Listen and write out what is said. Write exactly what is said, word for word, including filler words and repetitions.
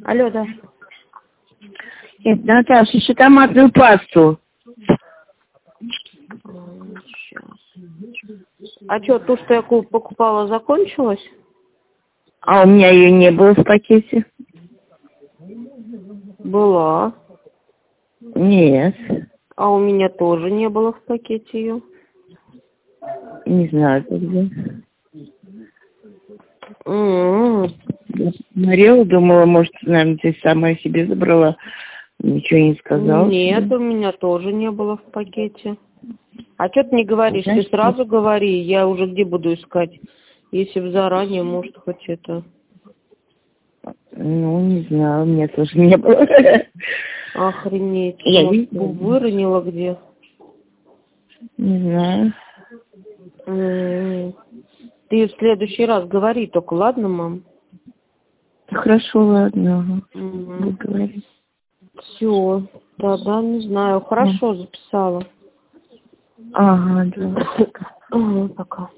Алло, да. Нет, Наташа, еще томатную пасту. А что, то, что я покупала, закончилось? А у меня ее не было в пакете. Была. Нет. А у меня тоже не было в пакете ее. Не знаю, когда. Mm-hmm. Смотрела, думала, может, наверное, ты сама себе забрала. Ничего не сказала. Нет, себе. у меня тоже не было в пакете. А что ты не говоришь? Знаешь, ты сразу говори, я уже где буду искать? Если бы заранее, может, хоть это... Ну, не знаю, у меня тоже не было. Охренеть. Я Может, не выронила где? Не знаю. Mm-hmm. Ты в следующий раз говори только, ладно, мам? Хорошо, ладно. Mm-hmm. Буду говорить. Все, да-да, не знаю. Хорошо записала. Ага, да. Ага, пока.